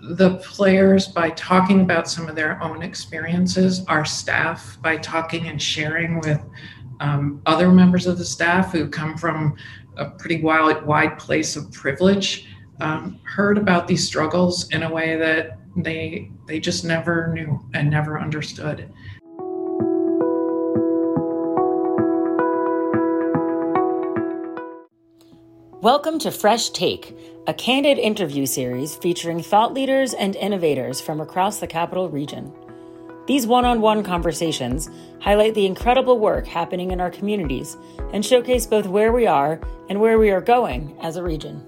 the players by talking about some of their own experiences, our staff by talking and sharing with other members of the staff who come from a pretty wide place of privilege, heard about these struggles in a way that they just never knew and never understood. Welcome to Fresh Take, a candid interview series featuring thought leaders and innovators from across the Capital Region. These one-on-one conversations highlight the incredible work happening in our communities and showcase both where we are and where we are going as a region.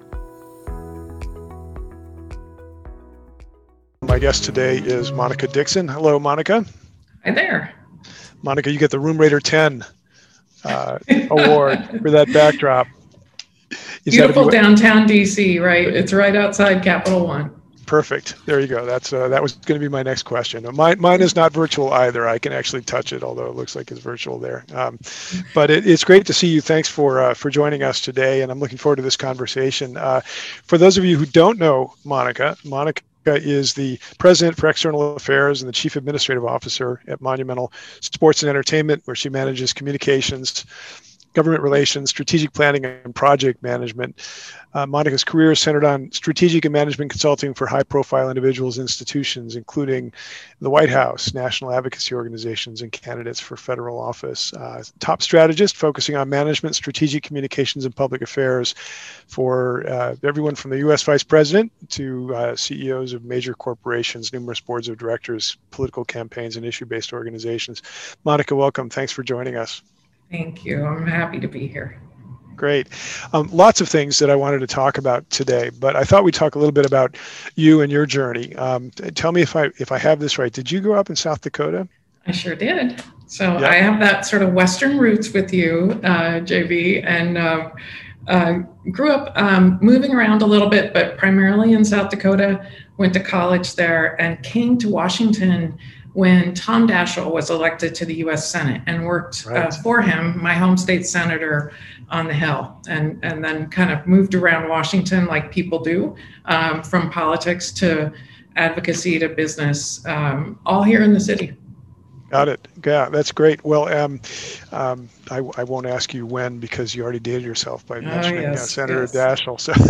My guest today is Monica Dixon. Hello, Monica. Hi there. Monica, you get the Room Raider 10 award for that backdrop. Beautiful downtown DC, right? It's right outside Capital One. Perfect. There you go. That was going to be my next question. Mine is not virtual either. I can actually touch it, although it looks like it's virtual there. But it's great to see you. Thanks for joining us today, and I'm looking forward to this conversation. For those of you who don't know Monica is the president for external affairs and the chief administrative officer at Monumental Sports and Entertainment, where she manages communications, government relations, strategic planning, and project management. Monica's career is centered on strategic and management consulting for high-profile individuals and institutions, including the White House, national advocacy organizations, and candidates for federal office. Top strategist focusing on management, strategic communications, and public affairs for everyone from the U.S. Vice President to CEOs of major corporations, numerous boards of directors, political campaigns, and issue-based organizations. Monica, welcome. Thanks for joining us. Thank you. I'm happy to be here. Great. Lots of things that I wanted to talk about today, but I thought we'd talk a little bit about you and your journey. Tell me if I have this right. Did you grow up in South Dakota? I sure did. So yeah. I have that sort of Western roots with you, JB, and grew up moving around a little bit, but primarily in South Dakota, went to college there and came to Washington when Tom Daschle was elected to the U.S. Senate and worked for him, my home state senator on the Hill, and then kind of moved around Washington like people do, from politics to advocacy to business, all here in the city. Got it. Yeah, that's great. Well, I won't ask you when because you already dated yourself by mentioning Senator Daschle. So.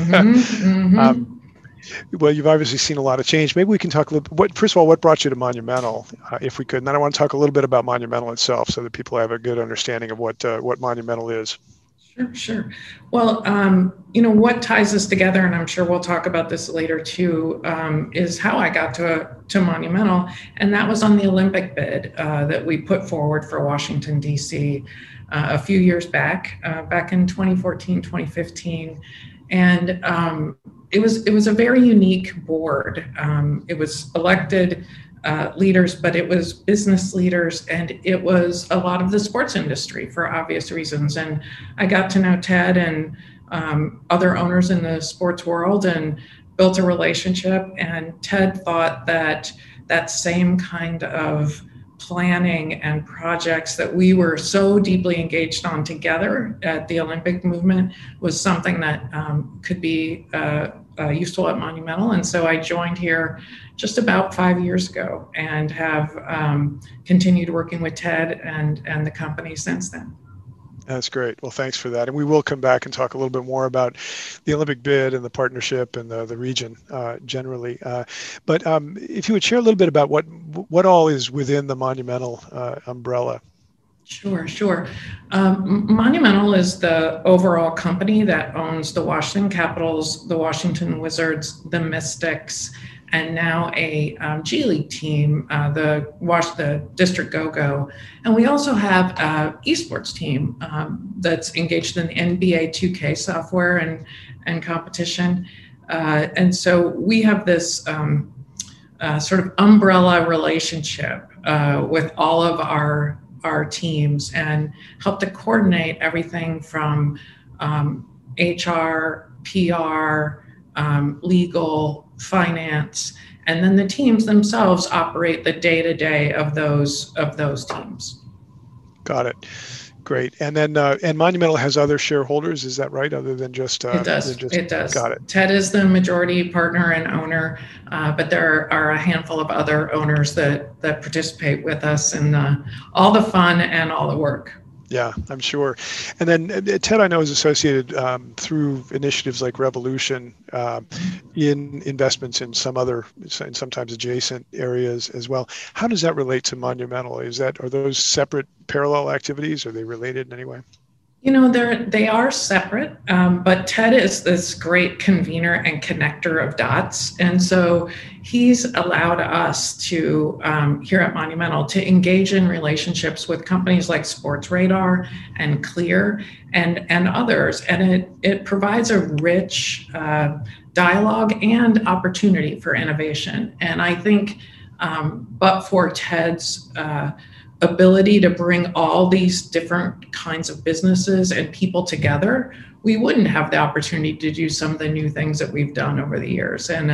Well, you've obviously seen a lot of change. Maybe we can talk a little bit. First of all, what brought you to Monumental, if we could? And then I want to talk a little bit about Monumental itself so that people have a good understanding of what Monumental is. Sure. Well, what ties us together, and I'm sure we'll talk about this later too, is how I got to Monumental. And that was on the Olympic bid that we put forward for Washington, D.C. A few years back in 2014, 2015. And it was a very unique board. It was elected leaders, but it was business leaders, and it was a lot of the sports industry for obvious reasons. And I got to know Ted and other owners in the sports world and built a relationship. And Ted thought that same kind of planning and projects that we were so deeply engaged on together at the Olympic movement was something that could be useful at Monumental. And so I joined here just about 5 years ago and have continued working with Ted and the company since then. That's great. Well, thanks for that. And we will come back and talk a little bit more about the Olympic bid and the partnership and the region generally. But if you would share a little bit about what all is within the Monumental umbrella. Sure. Monumental is the overall company that owns the Washington Capitals, the Washington Wizards, the Mystics, and now a G League team, the District Go-Go. And we also have an esports team that's engaged in the NBA 2K software and competition. And so we have this sort of umbrella relationship with all of our teams and help to coordinate everything from HR, PR, legal, finance, and then the teams themselves operate the day-to-day of those teams. Got it. Great. And then and Monumental has other shareholders, is that right? Other than just It does. It does. Got it. TED is the majority partner and owner, but there are a handful of other owners that participate with us in all the fun and all the work. Yeah, I'm sure. And then TED, I know, is associated through initiatives like Revolution in investments in some other, and sometimes adjacent areas as well. How does that relate to Monumental? Are those separate parallel activities? Are they related in any way? You know, they are separate, but TED is this great convener and connector of dots. And so he's allowed us to, here at Monumental, to engage in relationships with companies like Sports Radar and Clear and others. And it provides a rich dialogue and opportunity for innovation. And I think, but for TED's ability to bring all these different kinds of businesses and people together, we wouldn't have the opportunity to do some of the new things that we've done over the years. And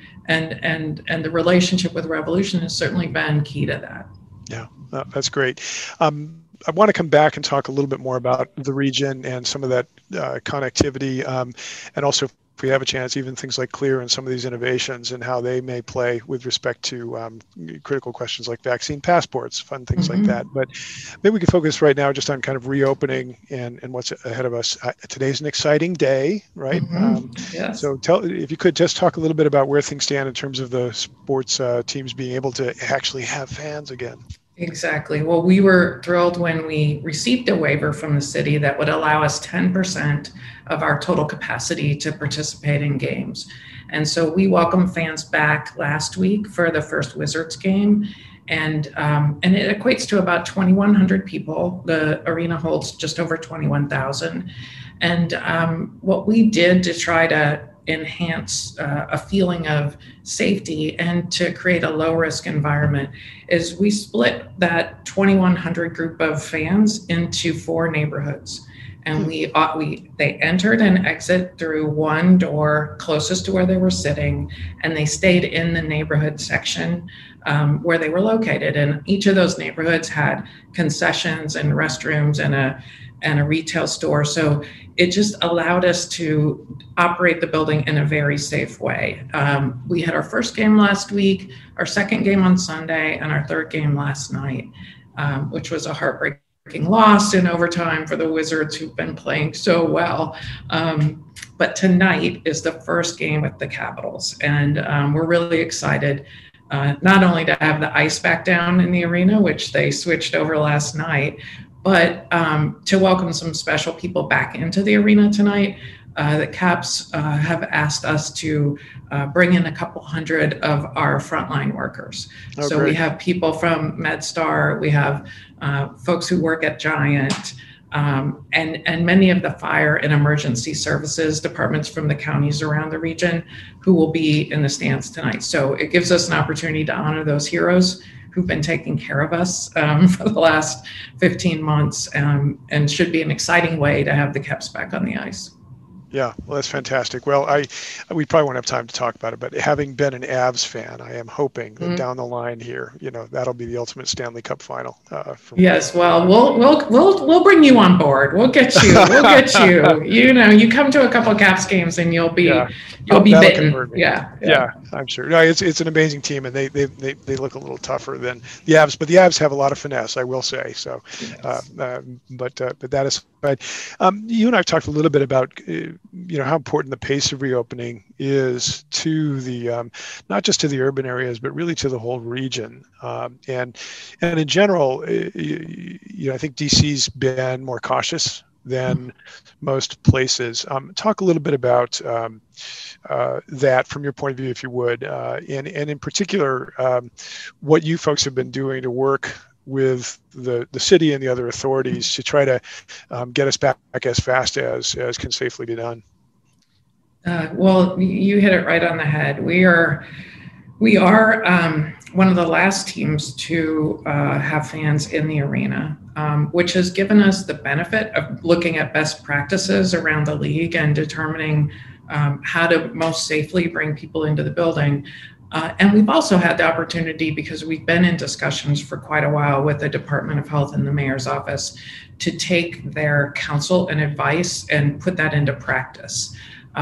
the relationship with Revolution has certainly been key to that. Yeah, that's great. I want to come back and talk a little bit more about the region and some of that connectivity, and also, if we have a chance, even things like Clear and some of these innovations and how they may play with respect to critical questions like vaccine passports, fun things like that. But maybe we could focus right now just on kind of reopening and what's ahead of us. Today's an exciting day, right? Yes. So if you could just talk a little bit about where things stand in terms of the sports teams being able to actually have fans again. Exactly. Well, we were thrilled when we received a waiver from the city that would allow us 10% of our total capacity to participate in games. And so we welcomed fans back last week for the first Wizards game. And it equates to about 2,100 people. The arena holds just over 21,000. And what we did to try to enhance a feeling of safety and to create a low risk environment is we split that 2,100 group of fans into 4 neighborhoods. And they entered and exit through one door closest to where they were sitting, and they stayed in the neighborhood section where they were located. And each of those neighborhoods had concessions and restrooms and a retail store. So it just allowed us to operate the building in a very safe way. We had our first game last week, our second game on Sunday, and our third game last night, which was a heartbreaking loss in overtime for the Wizards, who've been playing so well. But tonight is the first game with the Capitals, and we're really excited not only to have the ice back down in the arena, which they switched over last night, but to welcome some special people back into the arena tonight. The Caps have asked us to bring in a couple hundred of our frontline workers. Oh, so great. We have people from MedStar, we have folks who work at Giant, and many of the fire and emergency services departments from the counties around the region who will be in the stands tonight. So it gives us an opportunity to honor those heroes who've been taking care of us for the last 15 months, and should be an exciting way to have the Caps back on the ice. Yeah, well, that's fantastic. Well, we probably won't have time to talk about it, but having been an Avs fan, I am hoping that down the line here, that'll be the ultimate Stanley Cup final. Yes, well, we'll bring you on board. We'll get you. We'll get you. You come to a couple of Caps games and you'll be bitten. Yeah, I'm sure. No, it's an amazing team, and they look a little tougher than the Avs, but the Avs have a lot of finesse, I will say. So, but that aside, you and I have talked a little bit about how important the pace of reopening is to the not just to the urban areas, but really to the whole region. And in general, I think DC's been more cautious than most places. Talk a little bit about that from your point of view, if you would, and in particular, what you folks have been doing to work with the city and the other authorities to try to get us back as fast as can safely be done. Well, you hit it right on the head. We are one of the last teams to have fans in the arena, which has given us the benefit of looking at best practices around the league and determining how to most safely bring people into the building. And we've also had the opportunity, because we've been in discussions for quite a while with the Department of Health and the mayor's office, to take their counsel and advice and put that into practice.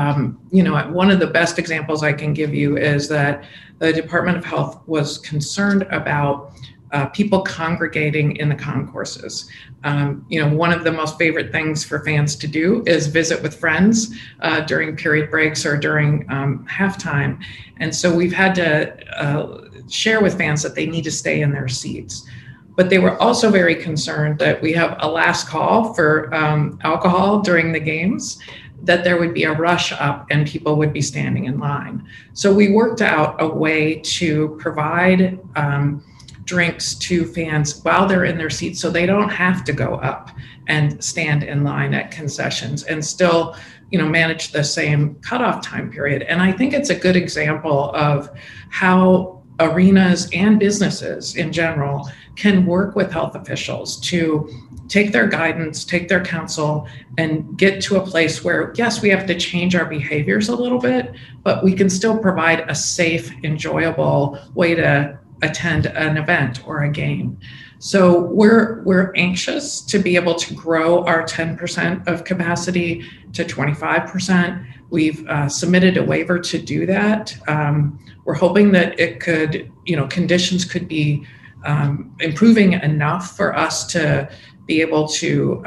One of the best examples I can give you is that the Department of Health was concerned about people congregating in the concourses. One of the most favorite things for fans to do is visit with friends during period breaks or during halftime. And so we've had to share with fans that they need to stay in their seats. But they were also very concerned that we have a last call for alcohol during the games, that there would be a rush up and people would be standing in line. So we worked out a way to provide drinks to fans while they're in their seats, so they don't have to go up and stand in line at concessions and still, manage the same cutoff time period. And I think it's a good example of how arenas and businesses in general can work with health officials to take their guidance, take their counsel, and get to a place where, yes, we have to change our behaviors a little bit, but we can still provide a safe, enjoyable way to attend an event or a game. So we're anxious to be able to grow our 10% of capacity to 25%. We've submitted a waiver to do that. We're hoping that it could, conditions could be improving enough for us to be able to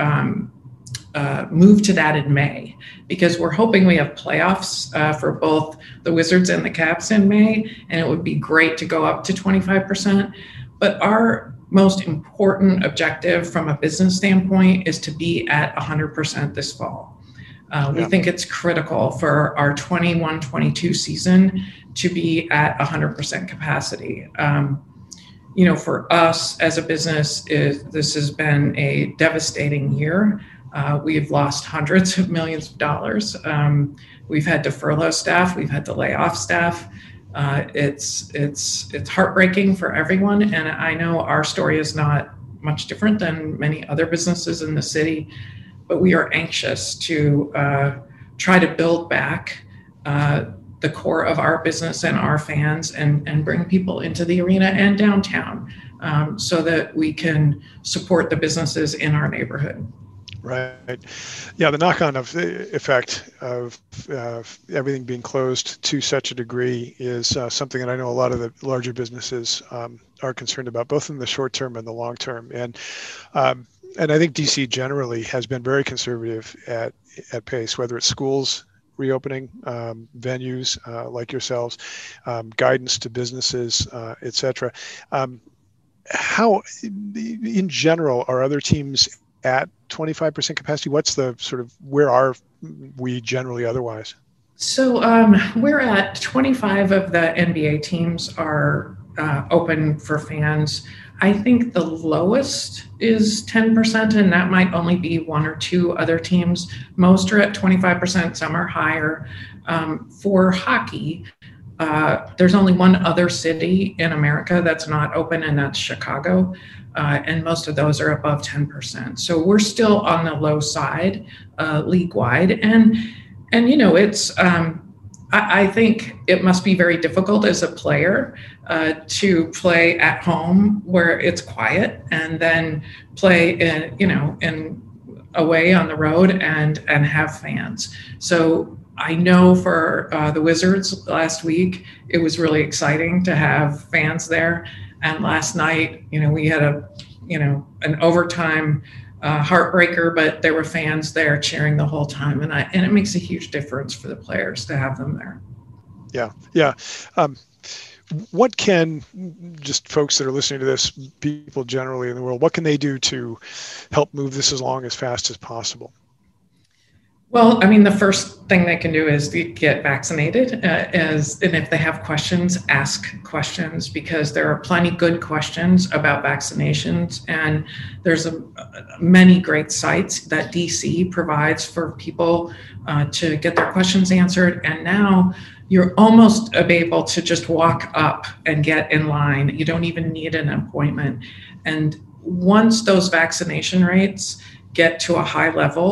move to that in May, because we're hoping we have playoffs for both the Wizards and the Caps in May, and it would be great to go up to 25%. But our most important objective from a business standpoint is to be at 100% this fall. We think it's critical for our 21-22 season to be at 100% capacity. For us as a business, this has been a devastating year. We've lost hundreds of millions of dollars. We've had to furlough staff. We've had to lay off staff. It's heartbreaking for everyone. And I know our story is not much different than many other businesses in the city, but we are anxious to try to build back the core of our business and our fans and bring people into the arena and downtown so that we can support the businesses in our neighborhood. Right. Yeah, the knock-on effect of everything being closed to such a degree is something that I know a lot of the larger businesses are concerned about, both in the short term and the long term. And I think DC generally has been very conservative at pace, whether it's schools reopening, venues like yourselves, guidance to businesses, et cetera. How, in general, are other teams at 25% capacity? What's the where are we generally otherwise? So we're at 25 of the NBA teams are open for fans. I think the lowest is 10%, and that might only be one or two other teams. Most are at 25%, some are higher. For hockey, there's only one other city in America that's not open, and that's Chicago. And most of those are above 10%. So we're still on the low side league-wide. And it's, I think it must be very difficult as a player to play at home where it's quiet and then play in away on the road and have fans. So I know for the Wizards last week, it was really exciting to have fans there. And last night, we had an overtime heartbreaker, but there were fans there cheering the whole time, and it makes a huge difference for the players to have them there. Yeah. What can just folks that are listening to this, people generally in the world, what can they do to help move this along as fast as possible? Well, I mean, the first thing they can do is get vaccinated, and if they have questions, ask questions, because there are plenty good questions about vaccinations, and there's many great sites that DC provides for people to get their questions answered. And now you're almost able to just walk up and get in line. You don't even need an appointment. And once those vaccination rates get to a high level,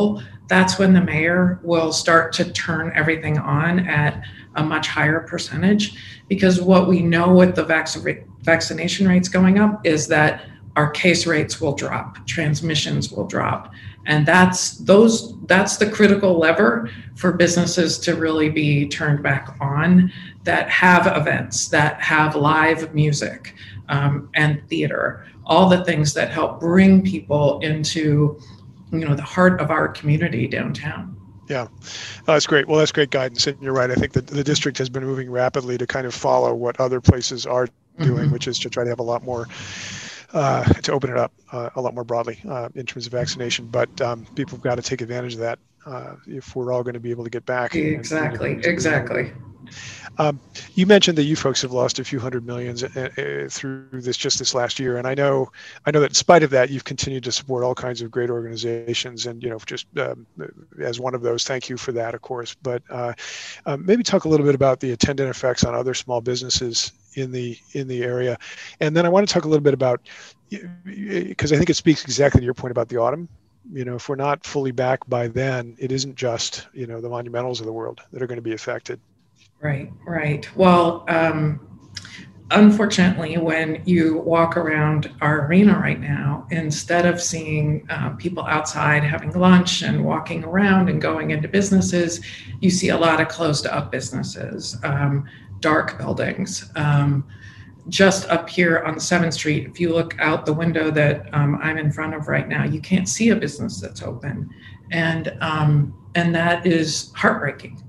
that's when the mayor will start to turn everything on at a much higher percentage. Because what we know with the vaccination rates going up is that our case rates will drop, transmissions will drop. And that's the critical lever for businesses to really be turned back on, that have events, that have live music and theater, all the things that help bring people into, the heart of our community downtown. Yeah, that's great. Well, that's great guidance. And you're right. I think that the district has been moving rapidly to kind of follow what other places are doing, which is to try to have a lot more, to open it up a lot more broadly in terms of vaccination. But people have got to take advantage of that if we're all going to be able to get back. Exactly. You mentioned that you folks have lost a few hundred millions through this last year, and I know that in spite of that, you've continued to support all kinds of great organizations, and just as one of those, thank you for that, of course. But maybe talk a little bit about the attendant effects on other small businesses in the area, and then I want to talk a little bit about, because I think it speaks exactly to your point about the autumn. If we're not fully back by then, it isn't just the Monumentals of the world that are going to be affected. Right. Well, unfortunately, when you walk around our arena right now, instead of seeing people outside having lunch and walking around and going into businesses, you see a lot of closed up businesses, dark buildings. Just up here on 7th Street, if you look out the window that I'm in front of right now, you can't see a business that's open. And that is heartbreaking.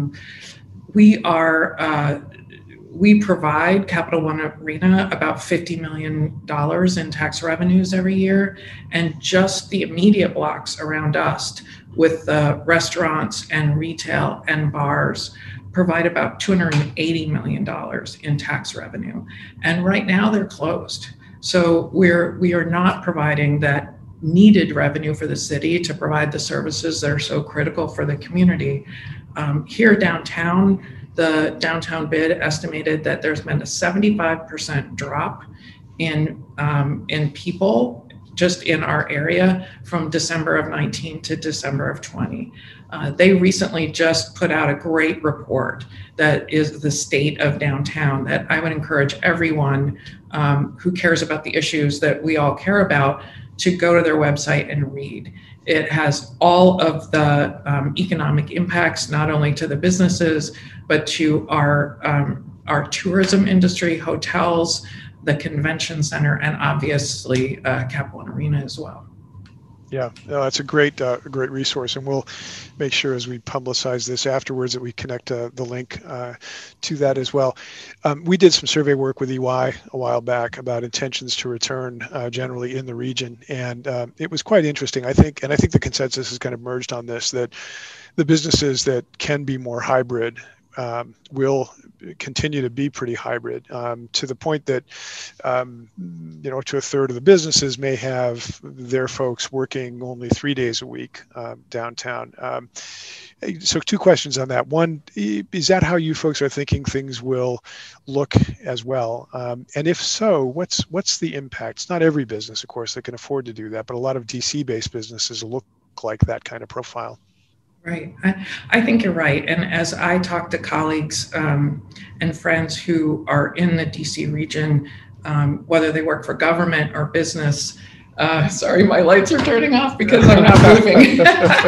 We provide Capital One Arena about $50 million in tax revenues every year. And just the immediate blocks around us with the restaurants and retail and bars provide about $280 million in tax revenue. And right now they're closed. So we are not providing that needed revenue for the city to provide the services that are so critical for the community. Here downtown, the downtown bid estimated that there's been a 75% drop in people just in our area from December of 19 to December of 20. They recently just put out a great report that is the state of downtown that I would encourage everyone who cares about the issues that we all care about to go to their website and read. It has all of the economic impacts, not only to the businesses, but to our tourism industry, hotels, the convention center, and obviously Capital One Arena as well. Yeah, no, that's a great resource, and we'll make sure as we publicize this afterwards that we connect the link to that as well. We did some survey work with EY a while back about intentions to return generally in the region, and it was quite interesting. I think the consensus has kind of merged on this, that the businesses that can be more hybrid will continue to be pretty hybrid, to the point that to a third of the businesses may have their folks working only 3 days a week downtown. So 2 questions on that. One, is that how you folks are thinking things will look as well? And if so, what's the impact? It's not every business, of course, that can afford to do that, but a lot of DC-based businesses look like that kind of profile. Right. I think you're right. And as I talk to colleagues and friends who are in the DC region, whether they work for government or business, sorry, my lights are turning off because I'm not moving.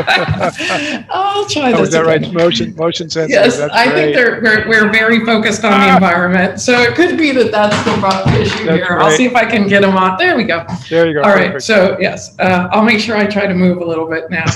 I'll try this. Is that again. Right? Motion sensors. Yes, I think we're very focused on the environment. So it could be that's the rough issue here. Great. I'll see if I can get them on. There we go. There you go. All right. Perfect. So yes, I'll make sure I try to move a little bit now.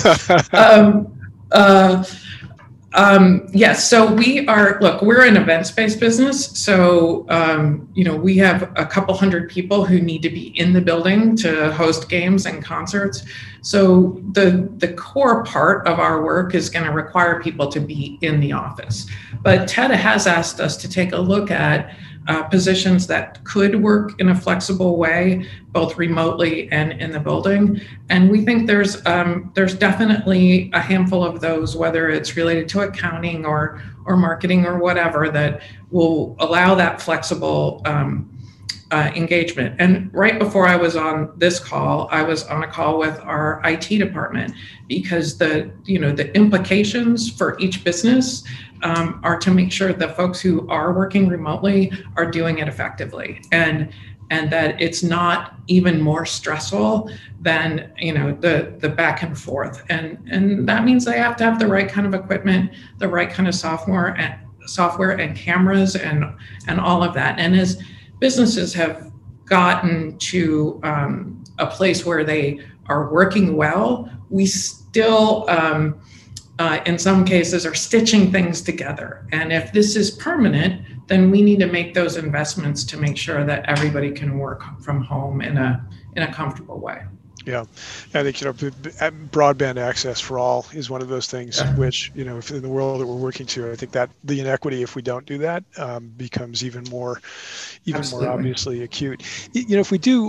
Yes. So we're an events-based business. So, we have a couple hundred people who need to be in the building to host games and concerts. So the core part of our work is going to require people to be in the office. But TEDA has asked us to take a look at positions that could work in a flexible way, both remotely and in the building. And we think there's definitely a handful of those, whether it's related to accounting or marketing or whatever, that will allow that flexible engagement. And right before I was on this call, I was on a call with our IT department, because the implications for each business are to make sure that folks who are working remotely are doing it effectively, and that it's not even more stressful than the back and forth. And that means they have to have the right kind of equipment, the right kind of software and cameras and all of that. And as businesses have gotten to a place where they are working well, we still, in some cases, are stitching things together. And if this is permanent, then we need to make those investments to make sure that everybody can work from home in a comfortable way. Yeah, I think broadband access for all is one of those things which if in the world that we're working to, I think that the inequity, if we don't do that, becomes even more obviously acute. If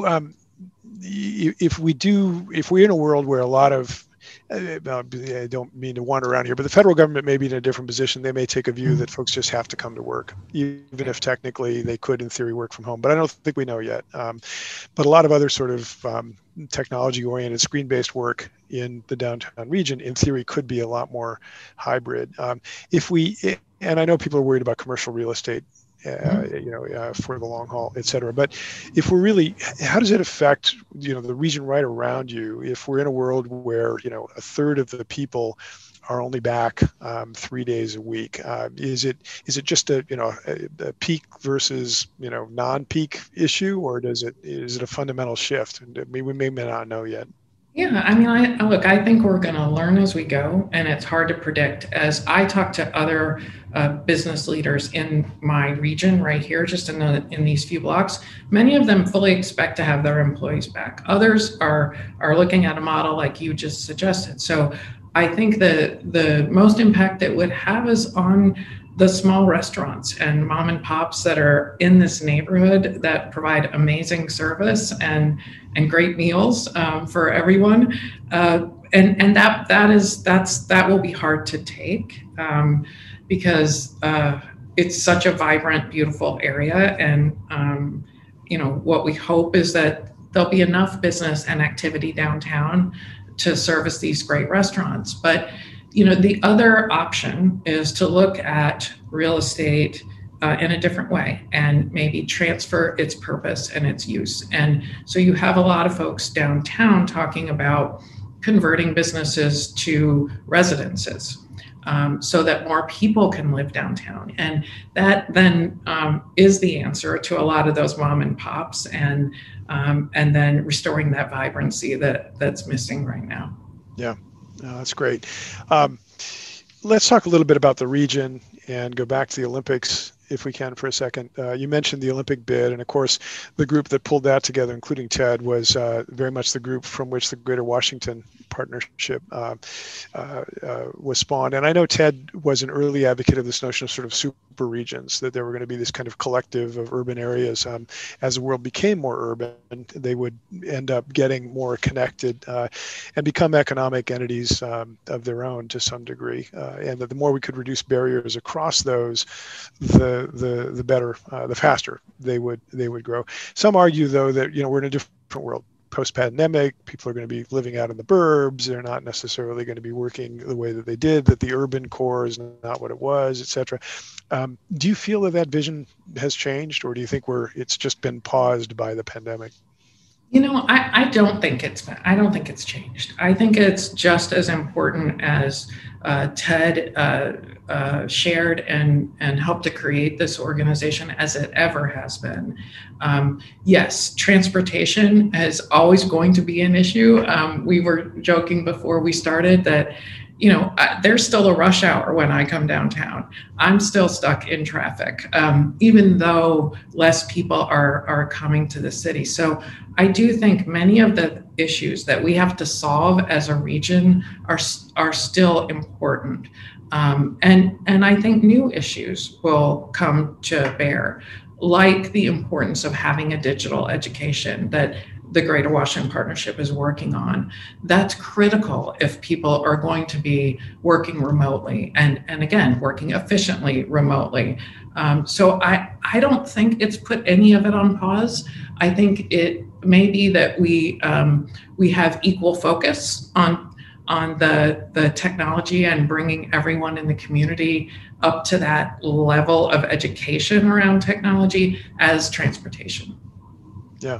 we're in a world where a lot of I don't mean to wander around here, but the federal government may be in a different position. They may take a view that folks just have to come to work, even if technically they could, in theory, work from home. But I don't think we know yet. But a lot of other sort of technology-oriented, screen-based work in the downtown region, in theory, could be a lot more hybrid. And I know people are worried about commercial real estate, for the long haul, et cetera. But if we're really, how does it affect, the region right around you? If we're in a world where, a third of the people are only back 3 days a week, is it just a peak versus, non-peak issue, or is it a fundamental shift? And we may not know yet. Yeah, I mean, I think we're going to learn as we go, and it's hard to predict. As I talk to other business leaders in my region right here, just in these few blocks, many of them fully expect to have their employees back. Others are looking at a model like you just suggested. So I think the most impact it would have is on the small restaurants and mom and pops that are in this neighborhood that provide amazing service and great meals for everyone, and that will be hard to take because it's such a vibrant, beautiful area, and what we hope is that there'll be enough business and activity downtown to service these great restaurants. But the other option is to look at real estate in a different way and maybe transfer its purpose and its use. And so you have a lot of folks downtown talking about converting businesses to residences so that more people can live downtown. And that then is the answer to a lot of those mom and pops, and then restoring that vibrancy that's missing right now. Yeah. No, that's great. Let's talk a little bit about the region and go back to the Olympics, if we can, for a second. You mentioned the Olympic bid, and of course, the group that pulled that together, including Ted, was very much the group from which the Greater Washington Partnership was spawned. And I know Ted was an early advocate of this notion of sort of super regions, that there were going to be this kind of collective of urban areas. As the world became more urban, they would end up getting more connected and become economic entities of their own to some degree. And that the more we could reduce barriers across those, the better, the faster they would grow. Some argue, though, that we're in a different world. Post-pandemic, people are going to be living out in the burbs. They're not necessarily going to be working the way that they did, that the urban core is not what it was, et cetera. Do you feel that vision has changed, or do you think it's just been paused by the pandemic? I don't think it's changed. I think it's just as important as Ted shared and helped to create this organization as it ever has been. Yes, transportation is always going to be an issue. We were joking before we started that there's still a rush hour when I come downtown. I'm still stuck in traffic, even though less people are coming to the city. So I do think many of the issues that we have to solve as a region are still important. And I think new issues will come to bear, like the importance of having a digital education that the Greater Washington Partnership is working on. That's critical if people are going to be working remotely and again, working efficiently remotely. So I don't think it's put any of it on pause. I think it may be that we have equal focus on the technology and bringing everyone in the community up to that level of education around technology as transportation. Yeah.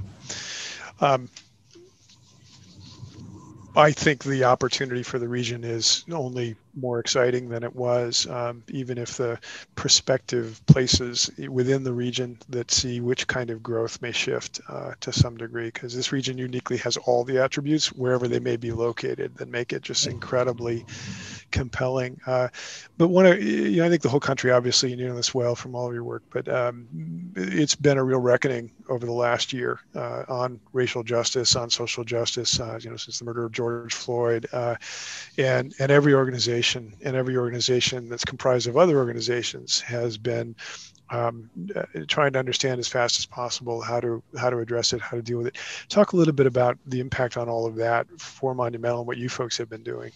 I think the opportunity for the region is only more exciting than it was, even if the prospective places within the region that see which kind of growth may shift to some degree, because this region uniquely has all the attributes wherever they may be located that make it just incredibly compelling. But I think the whole country, obviously, you know this well from all of your work, but it's been a real reckoning over the last year on racial justice, on social justice, since the murder of George Floyd, and every organization that's comprised of other organizations has been trying to understand as fast as possible how to address it, how to deal with it. Talk a little bit about the impact on all of that for Monumental and what you folks have been doing.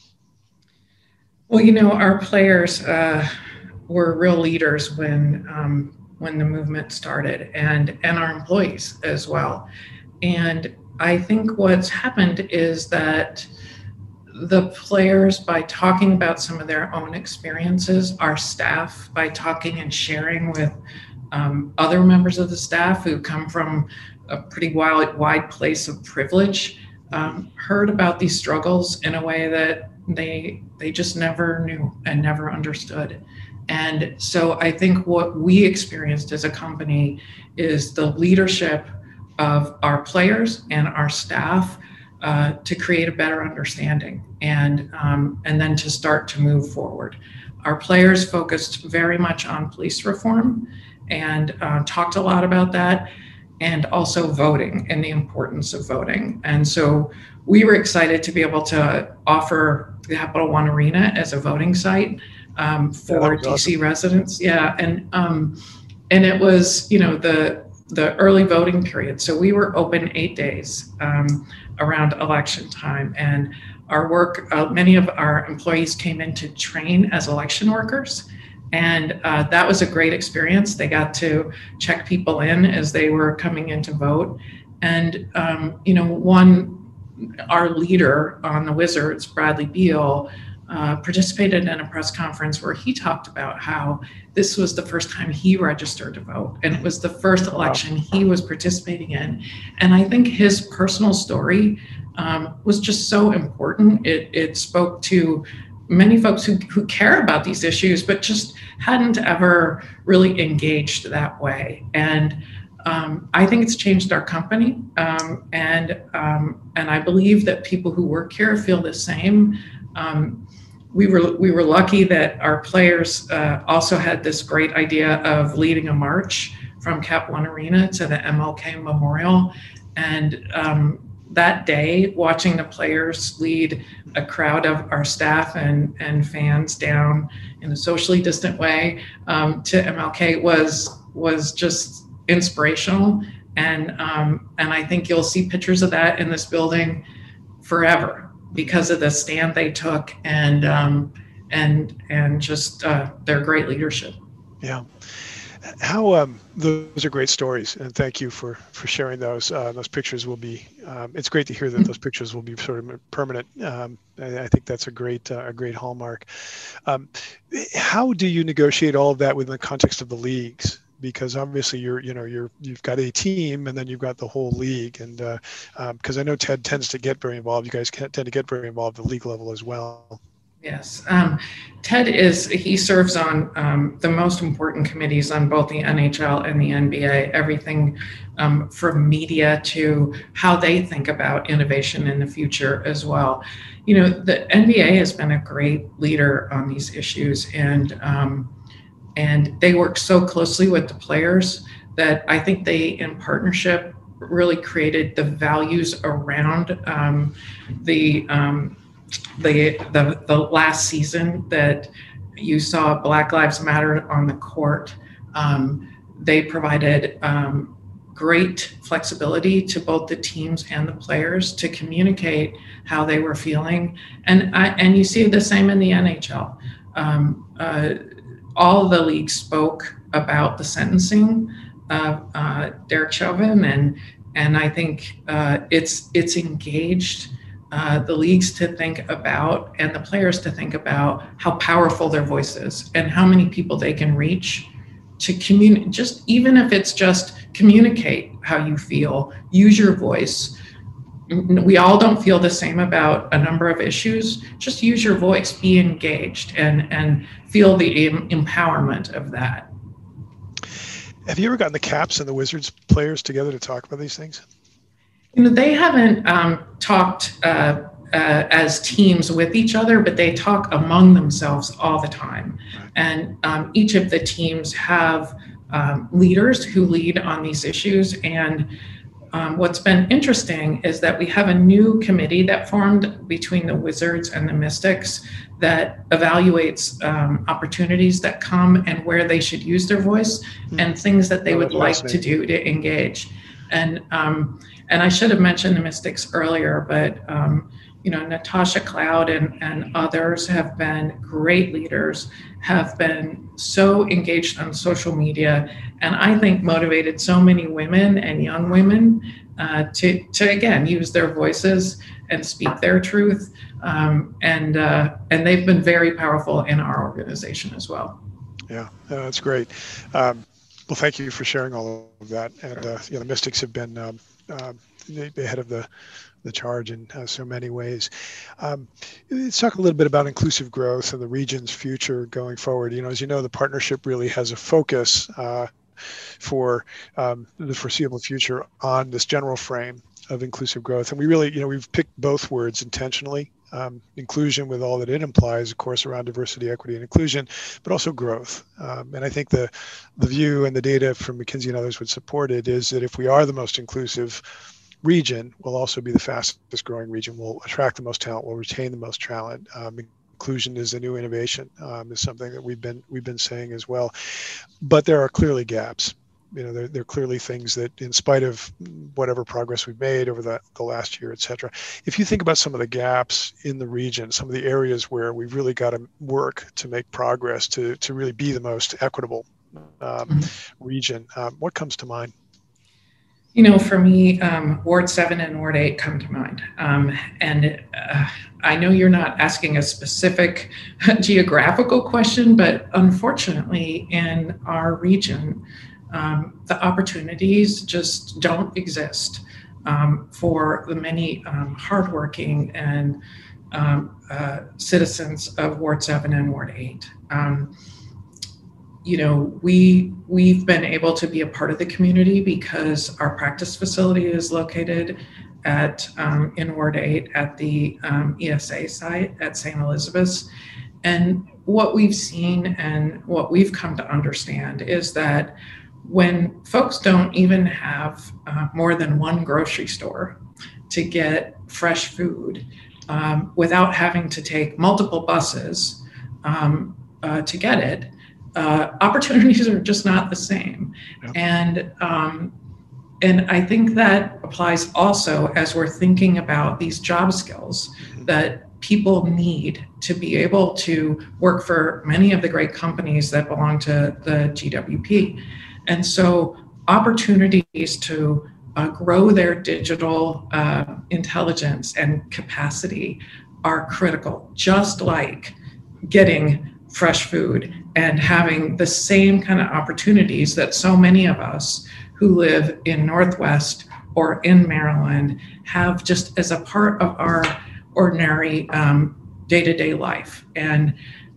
Well, our players were real leaders when the movement started, and our employees as well. And I think what's happened is that the players, by talking about some of their own experiences, our staff, by talking and sharing with other members of the staff who come from a pretty wide place of privilege, heard about these struggles in a way that they just never knew and never understood. And so I think what we experienced as a company is the leadership of our players and our staff to create a better understanding and then to start to move forward. Our players focused very much on police reform and talked a lot about that, and also voting and the importance of voting. And so we were excited to be able to offer the Capital One Arena as a voting site for DC awesome. Residents. Yeah, and it was the early voting period. So we were open 8 days around election time, and our work. Many of our employees came in to train as election workers. And that was a great experience. They got to check people in as they were coming in to vote. And, our leader on the Wizards, Bradley Beal, participated in a press conference where he talked about how this was the first time he registered to vote. And it was the first election he was participating in. And I think his personal story was just so important. It spoke to many folks who care about these issues, but just hadn't ever really engaged that way. And I think it's changed our company. And I believe that people who work here feel the same. We were lucky that our players also had this great idea of leading a march from Cap One Arena to the MLK Memorial. And that day, watching the players lead a crowd of our staff and fans down in a socially distant way to MLK was just inspirational. And I think you'll see pictures of that in this building forever because of the stand they took and just their great leadership. Yeah. How those are great stories, and thank you for sharing those. Those pictures will be. It's great to hear that those pictures will be sort of permanent. I think that's a great hallmark. How do you negotiate all of that within the context of the leagues? Because obviously you've got a team and then you've got the whole league, and because I know Ted tends to get very involved. You guys tend to get very involved at the league level as well. Yes. Ted he serves on the most important committees on both the NHL and the NBA, everything from media to how they think about innovation in the future as well. The NBA has been a great leader on these issues, and they work so closely with the players that I think they, in partnership, really created the values around the last season that you saw Black Lives Matter on the court. They provided great flexibility to both the teams and the players to communicate how they were feeling. And you see the same in the NHL. All of the leagues spoke about the sentencing of Derek Chauvin, and I think it's engaged the leagues to think about and the players to think about how powerful their voice is and how many people they can reach to communicate. Just even if it's just communicate how you feel, use your voice. We all don't feel the same about a number of issues. Just use your voice, be engaged, and feel the empowerment of that. Have you ever gotten the Caps and the Wizards players together to talk about these things? They haven't talked as teams with each other, but they talk among themselves all the time. Right. And each of the teams have leaders who lead on these issues. And what's been interesting is that we have a new committee that formed between the Wizards and the Mystics that evaluates opportunities that come and where they should use their voice and things that they would like to do to engage. And I should have mentioned the Mystics earlier, but Natasha Cloud and others have been great leaders, have been so engaged on social media, and I think motivated so many women and young women to again use their voices and speak their truth, and they've been very powerful in our organization as well. Yeah, that's great. Well, thank you for sharing all of that. And the Mystics have been ahead of the charge in so many ways. Let's talk a little bit about inclusive growth and the region's future going forward. As you know, the partnership really has a focus for the foreseeable future on this general frame of inclusive growth. And we really, we've picked both words intentionally. Inclusion with all that it implies, of course, around diversity, equity, and inclusion, but also growth. And I think the view and the data from McKinsey and others would support it is that if we are the most inclusive region, we'll also be the fastest growing region. We'll attract the most talent. We'll retain the most talent. Inclusion is a new innovation, is something that we've been saying as well. But there are clearly gaps. There are clearly things that, in spite of whatever progress we've made over the last year, et cetera, if you think about some of the gaps in the region, some of the areas where we've really got to work to make progress to really be the most equitable region, what comes to mind? For me, Ward 7 and Ward 8 come to mind. And I know you're not asking a specific geographical question, but unfortunately in our region, the opportunities just don't exist for the many hardworking and citizens of Ward 7 and Ward 8. We've been able to be a part of the community because our practice facility is located in Ward 8 at the ESA site at St. Elizabeth's. And what we've seen and what we've come to understand is that when folks don't even have more than one grocery store to get fresh food without having to take multiple buses to get it, opportunities are just not the same. Yep. And I think that applies also as we're thinking about these job skills that people need to be able to work for many of the great companies that belong to the GWP. And so opportunities to grow their digital intelligence and capacity are critical, just like getting fresh food and having the same kind of opportunities that so many of us who live in Northwest or in Maryland have just as a part of our ordinary day-to-day life. And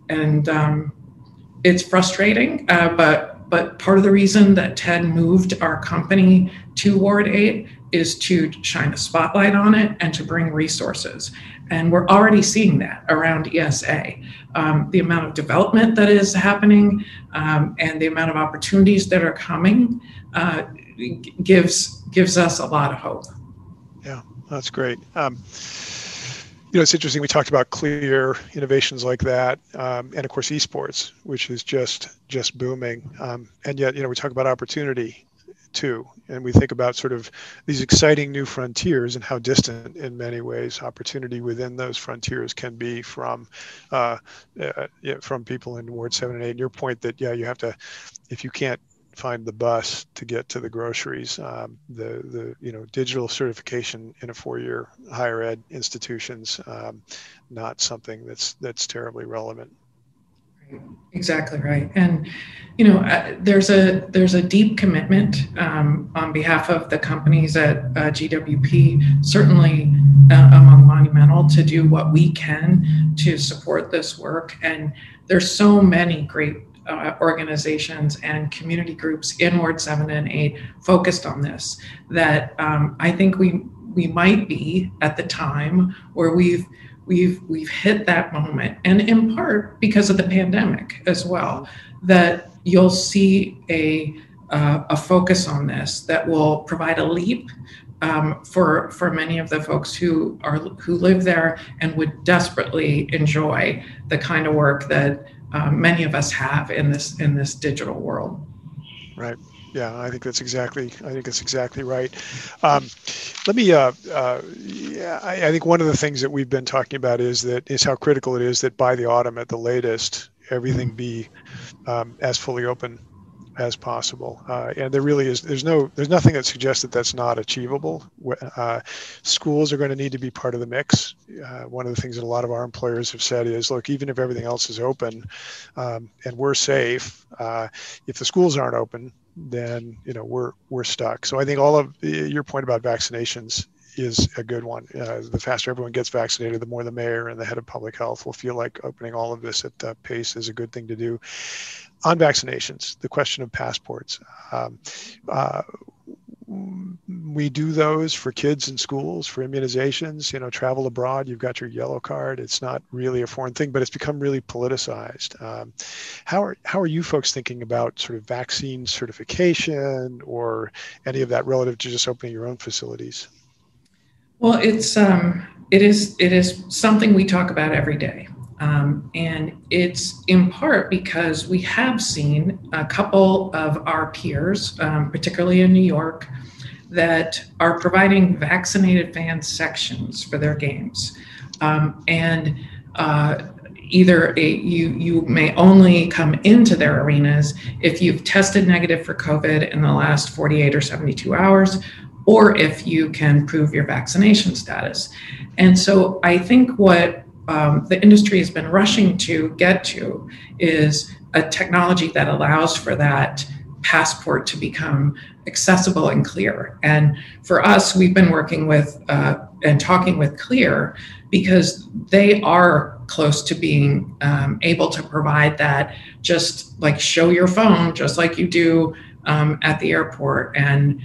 it's frustrating, but part of the reason that Ted moved our company to Ward 8 is to shine a spotlight on it and to bring resources. And we're already seeing that around ESA. The amount of development that is happening and the amount of opportunities that are coming gives us a lot of hope. Yeah, that's great. It's interesting. We talked about clear innovations like that, and of course esports, which is just booming. And yet, we talk about opportunity too, and we think about sort of these exciting new frontiers and how distant, in many ways, opportunity within those frontiers can be from people in Ward 7 and 8. And your point that you have to if you can't find the bus to get to the groceries, the digital certification in a 4-year higher ed institutions, not something that's terribly relevant. Exactly right. And, there's a deep commitment on behalf of the companies at GWP, certainly among Monumental, to do what we can to support this work. And there's so many great organizations and community groups in Ward 7 and 8 focused on this, that I think we might be at the time where we've hit that moment, and in part because of the pandemic as well, that you'll see a focus on this that will provide a leap for many of the folks who live there and would desperately enjoy the kind of work that many of us have in this digital world. Right. Yeah, I think that's exactly right. Let me. I think one of the things that we've been talking about is how critical it is that by the autumn, at the latest, everything be as fully open as possible. And there really is. There's nothing that suggests that that's not achievable. Schools are going to need to be part of the mix. One of the things that a lot of our employers have said is, look, even if everything else is open and we're safe, if the schools aren't open, then we're stuck. So I think all of your point about vaccinations is a good one. The faster everyone gets vaccinated, the more the mayor and the head of public health will feel like opening all of this at that pace is a good thing to do. On vaccinations, the question of passports. We do those for kids in schools, for immunizations, travel abroad, you've got your yellow card. It's not really a foreign thing, but it's become really politicized. How are you folks thinking about sort of vaccine certification or any of that relative to just opening your own facilities? Well, it is something we talk about every day. And it's in part because we have seen a couple of our peers, particularly in New York, that are providing vaccinated fan sections for their games. Either you may only come into their arenas if you've tested negative for COVID in the last 48 or 72 hours, or if you can prove your vaccination status. And so I think what the industry has been rushing to get to is a technology that allows for that passport to become accessible and clear. And for us, we've been working with and talking with Clear because they are close to being able to provide that, just like show your phone, just like you do at the airport, and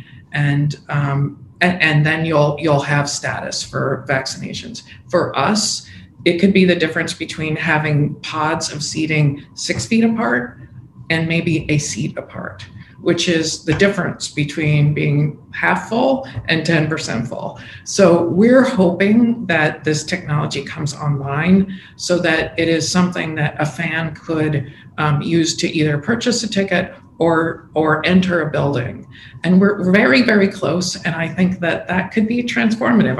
then you'll have status for vaccinations. For us, it could be the difference between having pods of seating 6 feet apart and maybe a seat apart, which is the difference between being half full and 10% full. So we're hoping that this technology comes online so that it is something that a fan could use to either purchase a ticket or enter a building. And we're very, very close. And I think that could be transformative.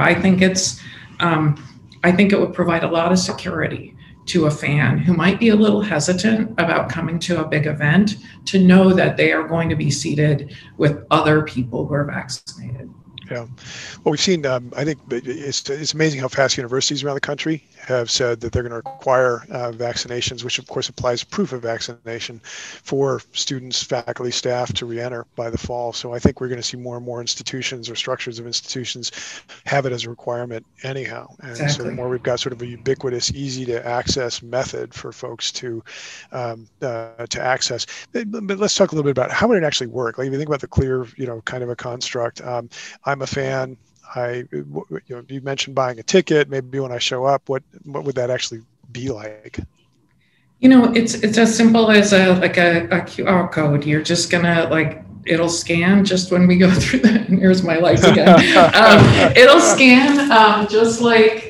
I think it would provide a lot of security to a fan who might be a little hesitant about coming to a big event to know that they are going to be seated with other people who are vaccinated. Yeah. Well, we've seen, I think it's amazing how fast universities around the country have said that they're going to require vaccinations, which of course applies proof of vaccination for students, faculty, staff to re-enter by the fall. So I think we're going to see more and more institutions or structures of institutions have it as a requirement anyhow. And exactly. So the more we've got sort of a ubiquitous, easy to access method for folks to access. But let's talk a little bit about how would it actually work. Like if you think about the Clear, kind of a construct. I'm a fan. You mentioned buying a ticket. Maybe when I show up, what would that actually be like? It's as simple as a QR code. You're just gonna it'll scan just when we go through that. And here's my lights again. It'll scan just like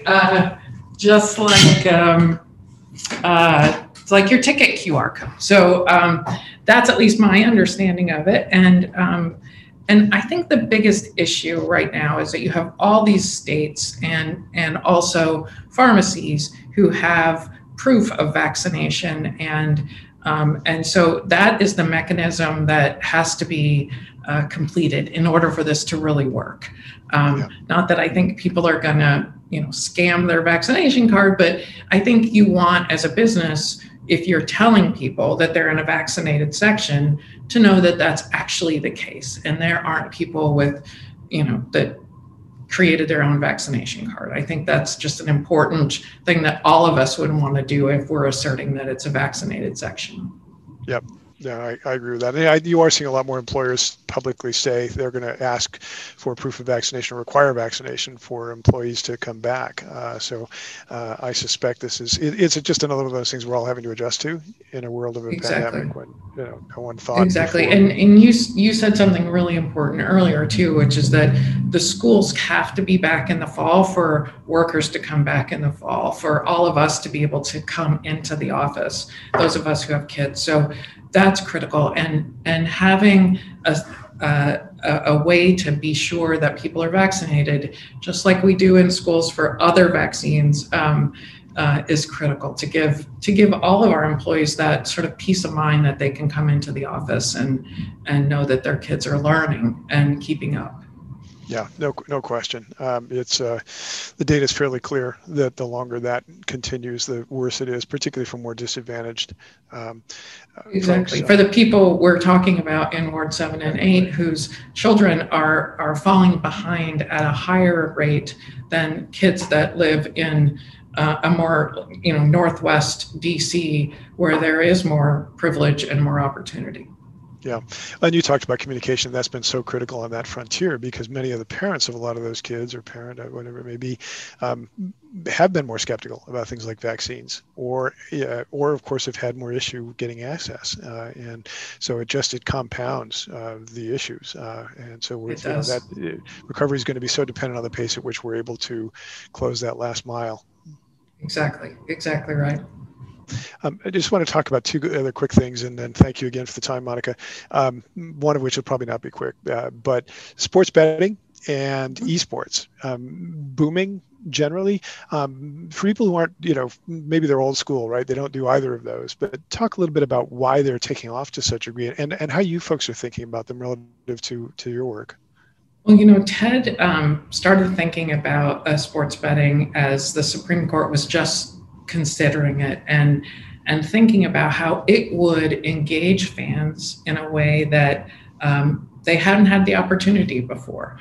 it's like your ticket QR code. So that's at least my understanding of it. And I think the biggest issue right now is that you have all these states and also pharmacies who have proof of vaccination and And so that is the mechanism that has to be completed in order for this to really work. Not that I think people are going to, scam their vaccination card, but I think you want, as a business, if you're telling people that they're in a vaccinated section, to know that that's actually the case, and there aren't people with, that created their own vaccination card. I think that's just an important thing that all of us would want to do if we're asserting that it's a vaccinated section. Yep. Yeah, I agree with that. And you are seeing a lot more employers publicly say they're going to ask for proof of vaccination or require vaccination for employees to come back. So I suspect it's just another one of those things we're all having to adjust to in a world of a pandemic when no one thought. Exactly. And you said something really important earlier too, which is that the schools have to be back in the fall for workers to come back in the fall, for all of us to be able to come into the office, those of us who have kids. So that's critical, and having a way to be sure that people are vaccinated, just like we do in schools for other vaccines, is critical to give all of our employees that sort of peace of mind that they can come into the office and know that their kids are learning and keeping up. Yeah, no question. It's the data is fairly clear that the longer that continues, the worse it is, particularly for more disadvantaged exactly folks. For the people we're talking about in Ward 7 and 8, whose children are falling behind at a higher rate than kids that live in a more Northwest DC, where there is more privilege and more opportunity. Yeah. And you talked about communication. That's been so critical on that frontier, because many of the parents of a lot of those kids, or parent, whatever it may be, have been more skeptical about things like vaccines, or of course have had more issue getting access. And so it compounds the issues. And so that recovery is going to be so dependent on the pace at which we're able to close that last mile. Exactly right. I just want to talk about two other quick things, and then thank you again for the time, Monica. One of which will probably not be quick, but sports betting and esports booming generally. For people who aren't, maybe they're old school, right? They don't do either of those. But talk a little bit about why they're taking off to such a degree, and how you folks are thinking about them relative to your work. Well, Ted started thinking about sports betting as the Supreme Court was just considering it and thinking about how it would engage fans in a way that they hadn't had the opportunity before.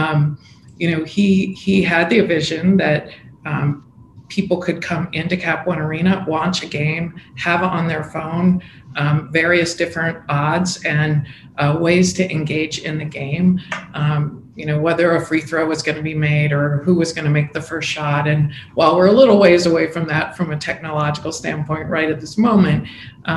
He had the vision that people could come into Cap One Arena, watch a game, have on their phone various different odds and ways to engage in the game. Whether a free throw was going to be made or who was going to make the first shot. And while we're a little ways away from that from a technological standpoint right at this moment,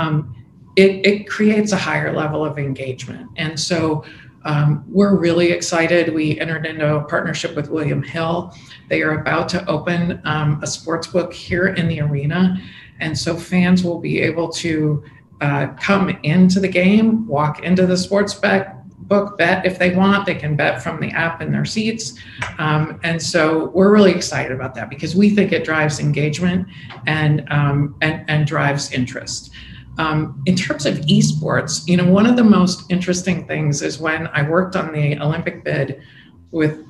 it creates a higher level of engagement. And so we're really excited. We entered into a partnership with William Hill. They are about to open a sports book here in the arena. And so fans will be able to come into the game, walk into the sports book, bet if they want. They can bet from the app in their seats. And so we're really excited about that, because we think it drives engagement and drives interest. In terms of esports, one of the most interesting things is when I worked on the Olympic bid with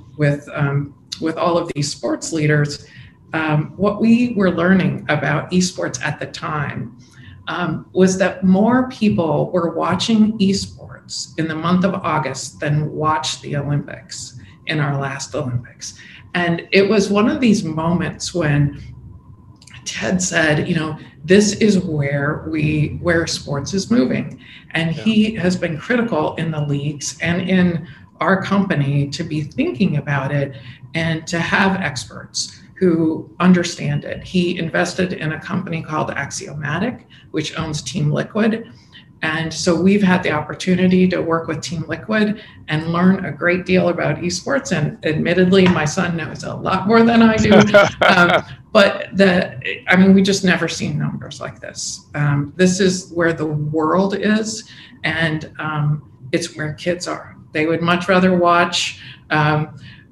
all of these sports leaders, what we were learning about esports at the time was that more people were watching esports in the month of August than watched the Olympics in our last Olympics. And it was one of these moments when Ted said, this is where sports is moving. And he has been critical in the leagues and in our company to be thinking about it and to have experts who understand it. He invested in a company called Axiomatic, which owns Team Liquid. And so we've had the opportunity to work with Team Liquid and learn a great deal about esports. And admittedly, my son knows a lot more than I do. But we just never seen numbers like this. This is where the world is, and it's where kids are. They would much rather watch a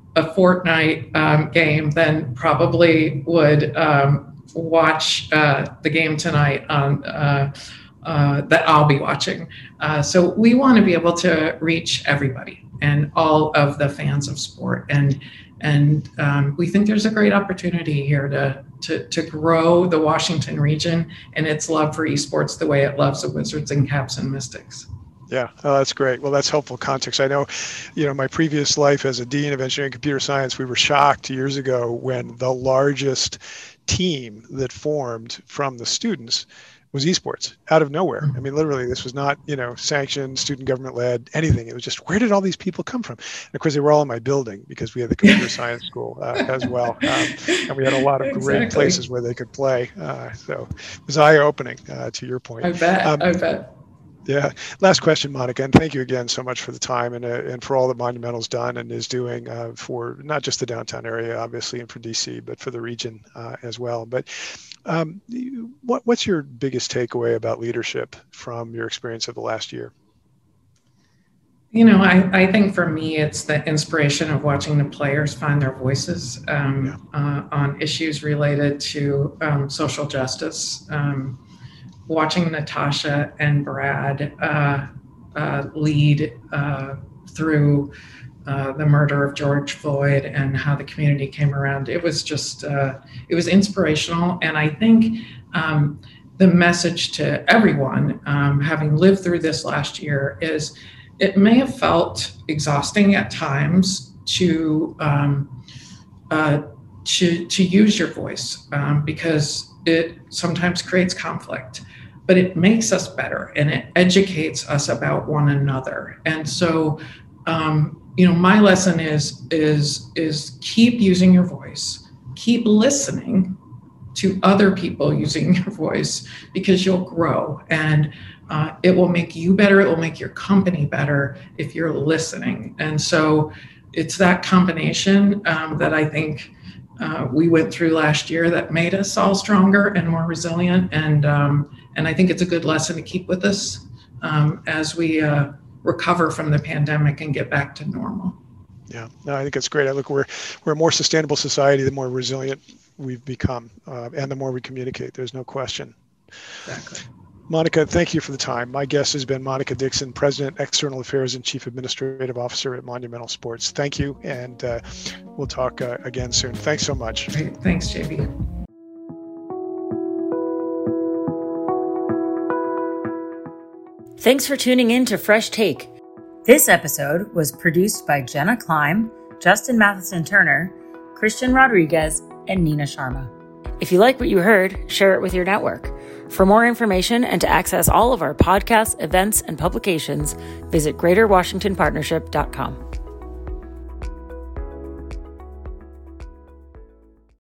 Fortnite game than probably would watch the game tonight that I'll be watching. So we want to be able to reach everybody and all of the fans of sport. And we think there's a great opportunity here to grow the Washington region and its love for esports the way it loves the Wizards and Caps and Mystics. Yeah, that's great. Well, that's helpful context. I know, my previous life as a dean of engineering and computer science, we were shocked years ago when the largest team that formed from the students was esports out of nowhere. I mean, literally, this was not, sanctioned, student government led, anything. It was just, where did all these people come from? And of course, they were all in my building because we had the computer science school as well. And we had a lot of great places where they could play. So it was eye-opening, to your point. I bet. Yeah. Last question, Monica, and thank you again so much for the time and for all that Monumental's done and is doing for not just the downtown area, obviously, and for DC, but for the region as well. But what's your biggest takeaway about leadership from your experience of the last year? I think for me, it's the inspiration of watching the players find their voices on issues related to social justice. Watching Natasha and Brad lead through the murder of George Floyd and how the community came around, it was just, it was inspirational. And I think the message to everyone, having lived through this last year, is it may have felt exhausting at times to use your voice because it sometimes creates conflict. But it makes us better and it educates us about one another. And so, my lesson is keep using your voice, keep listening to other people using your voice, because you'll grow and it will make you better. It will make your company better if you're listening. And so it's that combination that I think we went through last year that made us all stronger and more resilient. And I think it's a good lesson to keep with us as we recover from the pandemic and get back to normal. Yeah, no, I think it's great. We're a more sustainable society, the more resilient we've become, and the more we communicate. There's no question. Exactly. Monica, thank you for the time. My guest has been Monica Dixon, President, External Affairs and Chief Administrative Officer at Monumental Sports. Thank you, and we'll talk again soon. Thanks so much. Great. Thanks, JB. Thanks for tuning in to Fresh Take. This episode was produced by Jenna Klein, Justin Matheson-Turner, Christian Rodriguez, and Nina Sharma. If you like what you heard, share it with your network. For more information and to access all of our podcasts, events, and publications, visit GreaterWashingtonPartnership.com.